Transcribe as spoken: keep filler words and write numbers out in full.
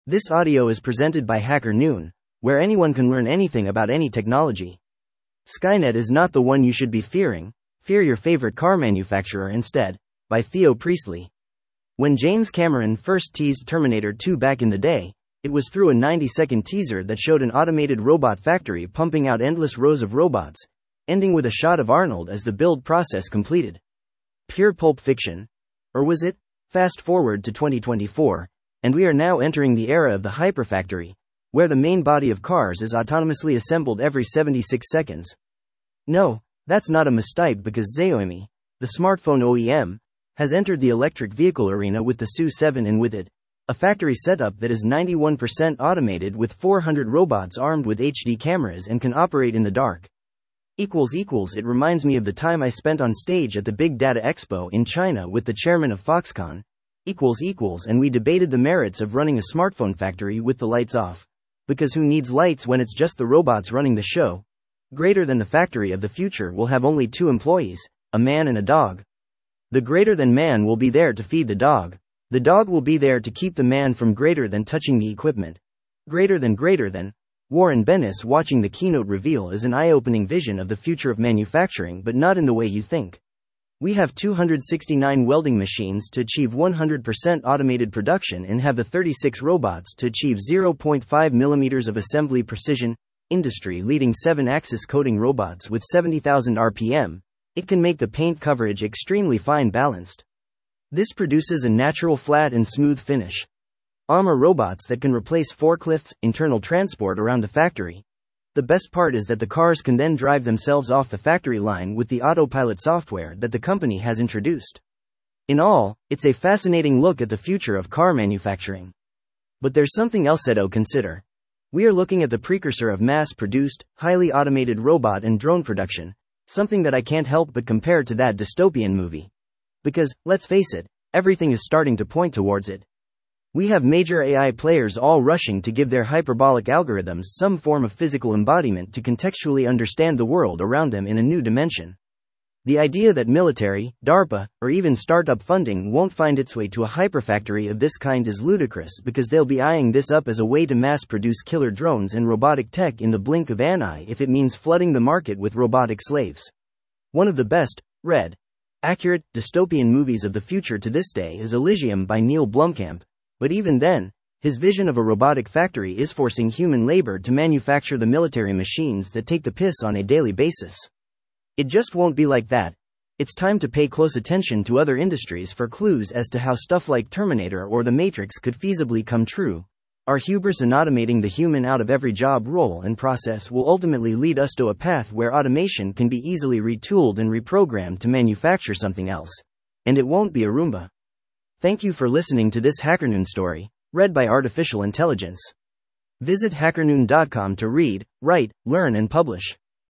This audio is presented by Hacker Noon, where anyone can learn anything about any technology. Skynet is not the one you should be fearing, fear your favorite car manufacturer instead, by Theo Priestley. When James Cameron first teased Terminator two back in the day, it was through a ninety-second teaser that showed an automated robot factory pumping out endless rows of robots, ending with a shot of Arnold as the build process completed. Pure pulp fiction? Or was it? Fast forward to twenty twenty-four, and we are now entering the era of the hyperfactory, where the main body of cars is autonomously assembled every seventy-six seconds. No, that's not a mistake because Xiaomi, the smartphone O E M, has entered the electric vehicle arena with the S U seven and with it, a factory setup that is ninety-one percent automated with four hundred robots armed with H D cameras and can operate in the dark. Equals equals it reminds me of the time I spent on stage at the Big Data Expo in China with the chairman of Foxconn. Equals equals and we debated the merits of running a smartphone factory with the lights off. Because who needs lights when it's just the robots running the show? Greater than the factory of the future will have only two employees, a man and a dog. The greater than man will be there to feed the dog. The dog will be there to keep the man from greater than touching the equipment. Greater than greater than. Warren Bennis watching the keynote reveal is an eye-opening vision of the future of manufacturing, but not in the way you think. We have two hundred sixty-nine welding machines to achieve one hundred percent automated production and have the thirty-six robots to achieve zero point five millimeters of assembly precision, industry-leading seven-axis coating robots with seventy thousand R P M. It can make the paint coverage extremely fine balanced. This produces a natural flat and smooth finish. Armor robots that can replace forklifts, internal transport around the factory. The best part is that the cars can then drive themselves off the factory line with the autopilot software that the company has introduced. In all, it's a fascinating look at the future of car manufacturing. But there's something else to consider. We are looking at the precursor of mass-produced, highly automated robot and drone production, something that I can't help but compare to that dystopian movie. Because, let's face it, everything is starting to point towards it. We have major A I players all rushing to give their hyperbolic algorithms some form of physical embodiment to contextually understand the world around them in a new dimension. The idea that military, DARPA, or even startup funding won't find its way to a hyperfactory of this kind is ludicrous because they'll be eyeing this up as a way to mass-produce killer drones and robotic tech in the blink of an eye if it means flooding the market with robotic slaves. One of the best, read, accurate, dystopian movies of the future to this day is Elysium by Neil Blomkamp. But even then, his vision of a robotic factory is forcing human labor to manufacture the military machines that take the piss on a daily basis. It just won't be like that. It's time to pay close attention to other industries for clues as to how stuff like Terminator or The Matrix could feasibly come true. Our hubris in automating the human out of every job role and process will ultimately lead us to a path where automation can be easily retooled and reprogrammed to manufacture something else. And it won't be a Roomba. Thank you for listening to this HackerNoon story, read by Artificial Intelligence. Visit hacker noon dot com to read, write, learn and publish.